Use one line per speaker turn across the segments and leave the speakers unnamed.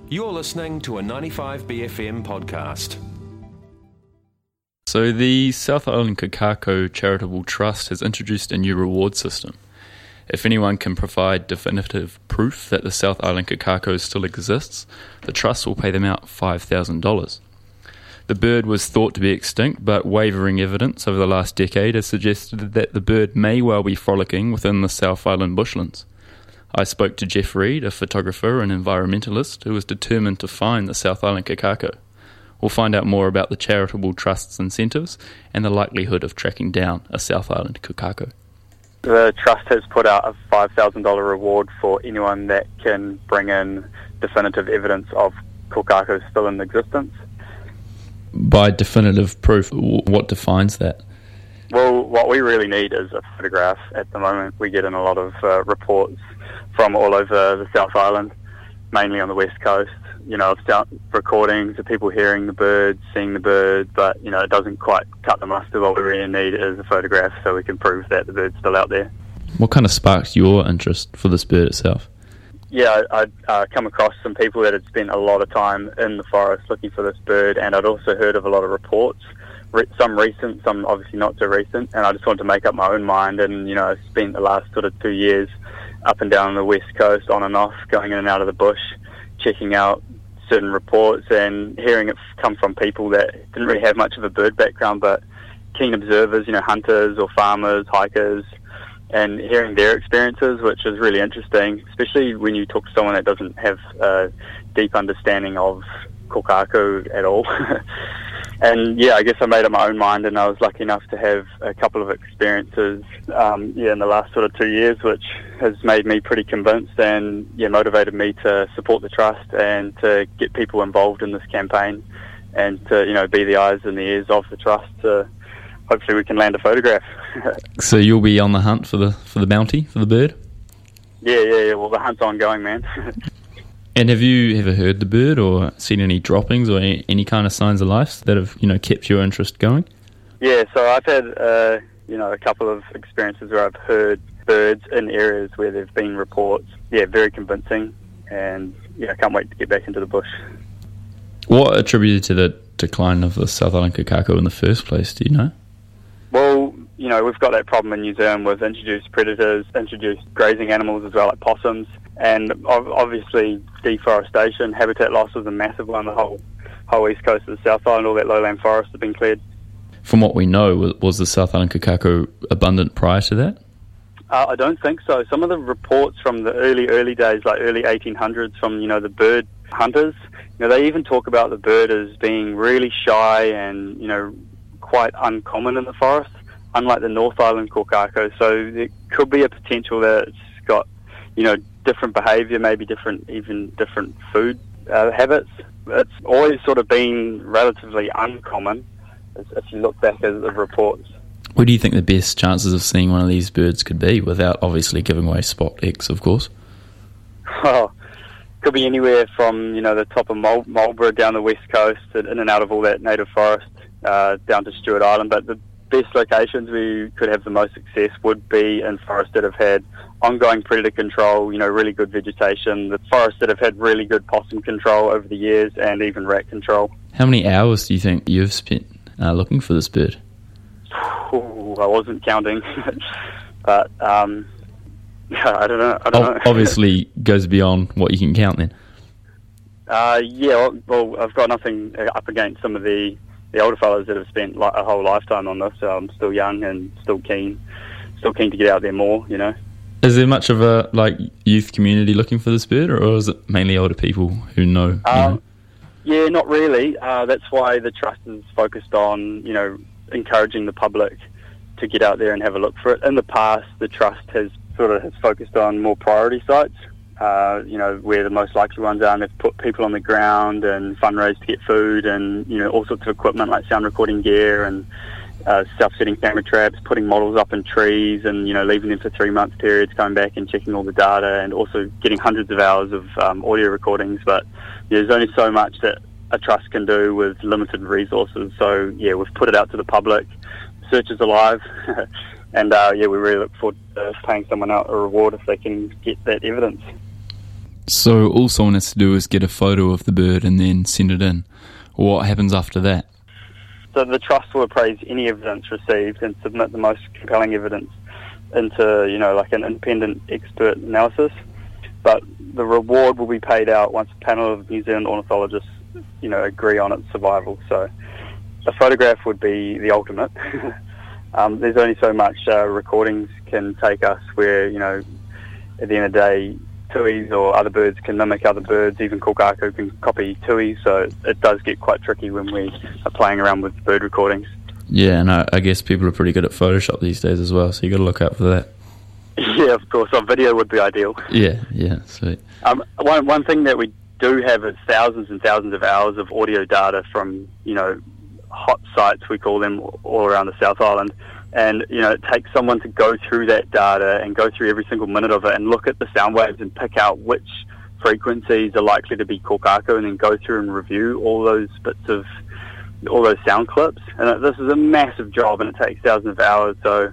You're listening to a 95BFM podcast.
So the South Island Kakako Charitable Trust has introduced a new reward system. If anyone can provide definitive proof that the South Island Kakako still exists, the trust will pay them out $5,000. The bird was thought to be extinct, but wavering evidence over the last decade has suggested that the bird may well be frolicking within the South Island bushlands. I spoke to Jeff Reed, a photographer and environmentalist who was determined to find the South Island Kakako. We'll find out more about the charitable trust's incentives and the likelihood of tracking down a South Island Kakako.
The trust has put out a $5,000 reward for anyone that can bring in definitive evidence of Kakako still in existence.
By definitive proof, what defines that?
Well, what we really need is a photograph. At the moment, we get in a lot of reports from all over the South Island, mainly on the west coast, of sound recordings of people hearing the birds, seeing the birds, but, it doesn't quite cut the mustard. What we really need is a photograph so we can prove that the bird's still out there.
What kind of sparked your interest for this bird itself?
Yeah, I'd come across some people that had spent a lot of time in the forest looking for this bird, and I'd also heard of a lot of reports, some recent, some obviously not so recent, and I just wanted to make up my own mind, and, I spent the last sort of 2 years up and down the west coast, on and off, going in and out of the bush, checking out certain reports and hearing it come from people that didn't really have much of a bird background, but keen observers, hunters or farmers, hikers, and hearing their experiences, which is really interesting, especially when you talk to someone that doesn't have a deep understanding of Kakako at all. And I guess I made up my own mind, and I was lucky enough to have a couple of experiences in the last sort of 2 years, which has made me pretty convinced and motivated me to support the trust and to get people involved in this campaign and to be the eyes and the ears of the trust. Hopefully we can land a photograph.
So you'll be on the hunt for the bounty, for the bird?
Yeah. Well, the hunt's ongoing, man.
And have you ever heard the bird or seen any droppings or any kind of signs of life that have, kept your interest going? Yeah,
so I've had, a couple of experiences where I've heard birds in areas where there have been reports. Yeah, very convincing. And, I can't wait to get back into the bush.
What attributed to the decline of the South Island Kakako in the first place, do you know?
Well, we've got that problem in New Zealand with introduced predators, introduced grazing animals as well, like possums. And obviously deforestation, habitat loss was a massive one. The whole east coast of the South Island, all that lowland forest had been cleared.
From what we know, was the South Island Kakako abundant prior to that?
I don't think so. Some of the reports from the early days, like early 1800s, from the bird hunters, they even talk about the bird as being really shy and quite uncommon in the forest, unlike the North Island Kakako. So there could be a potential that it's got different behaviour, maybe different food habits. It's always sort of been relatively uncommon if you look back at the reports.
What do you think the best chances of seeing one of these birds could be, without obviously giving away Spot X, of course?
Oh, could be anywhere from the top of Marlborough down the west coast, in and out of all that native forest, down to Stewart Island. But the best locations we could have the most success would be in forests that have had ongoing predator control, really good vegetation, the forests that have had really good possum control over the years, and even rat control.
How many hours do you think you've spent looking for this bird?
Ooh, I wasn't counting, but I don't know.
Obviously goes beyond what you can count then.
Well, I've got nothing up against some of the older fellas that have spent a whole lifetime on this. So I'm still young and still keen to get out there more,
Is there much of a youth community looking for this bird, or is it mainly older people who know?
Yeah, not really. That's why the trust is focused on, encouraging the public to get out there and have a look for it. In the past, the trust has focused on more priority sites, where the most likely ones are, and they've put people on the ground and fundraise to get food and, all sorts of equipment like sound recording gear and self-setting camera traps, putting models up in trees and, leaving them for 3 month periods, coming back and checking all the data and also getting hundreds of hours of audio recordings. But there's only so much that a trust can do with limited resources. So, we've put it out to the public. Search is alive. And, we really look forward to paying someone out a reward if they can get that evidence.
So all someone has to do is get a photo of the bird and then send it in. What happens after that?
So the Trust will appraise any evidence received and submit the most compelling evidence into, like an independent expert analysis. But the reward will be paid out once a panel of New Zealand ornithologists, agree on its survival. So a photograph would be the ultimate. There's only so much recordings can take us where, at the end of the day, tuis or other birds can mimic other birds. Even kōkākau can copy tui, so it does get quite tricky when we are playing around with bird recordings.
Yeah, and I guess people are pretty good at Photoshop these days as well, so you got to look out for that.
Yeah, of course. On video would be ideal.
Yeah, sweet.
One thing that we do have is thousands and thousands of hours of audio data from, hot sites, we call them, all around the South Island. And, it takes someone to go through that data and go through every single minute of it and look at the sound waves and pick out which frequencies are likely to be kōkākau and then go through and review all those sound clips. And this is a massive job and it takes thousands of hours. So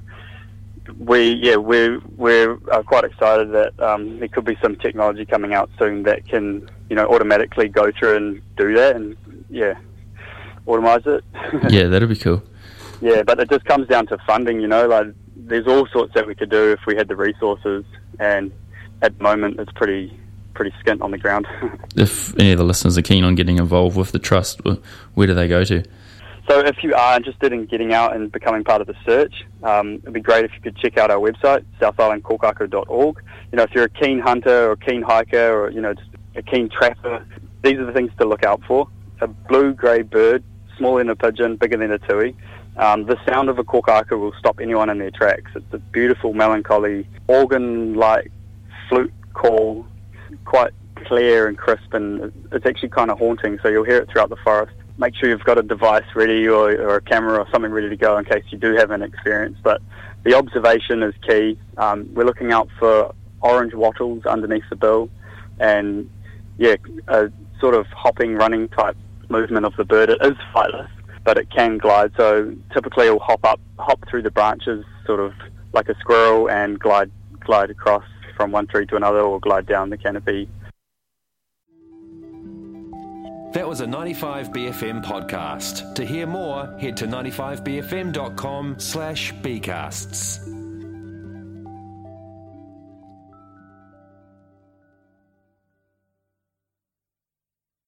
we're quite excited that there could be some technology coming out soon that can, automatically go through and do that and, automize it.
Yeah, that'd be cool.
Yeah, but it just comes down to funding, there's all sorts that we could do if we had the resources, and at the moment it's pretty skint on the ground.
If any of the listeners are keen on getting involved with the Trust, where do they go to?
So if you are interested in getting out and becoming part of the search, it'd be great if you could check out our website, southislandkokako.org. If you're a keen hunter or a keen hiker or, just a keen trapper, these are the things to look out for. A blue-grey bird, smaller than a pigeon, bigger than a tui. The sound of a kōkākau will stop anyone in their tracks. It's a beautiful, melancholy, organ-like flute call, quite clear and crisp, and it's actually kind of haunting, so you'll hear it throughout the forest. Make sure you've got a device ready or a camera or something ready to go in case you do have an experience. But the observation is key. We're looking out for orange wattles underneath the bill and, a sort of hopping, running type movement of the bird. It is flightless, but it can glide. So typically it'll hop through the branches, sort of like a squirrel, and glide across from one tree to another, or glide down the canopy.
That was a 95BFM podcast. To hear more, head to 95bfm.com/bcasts.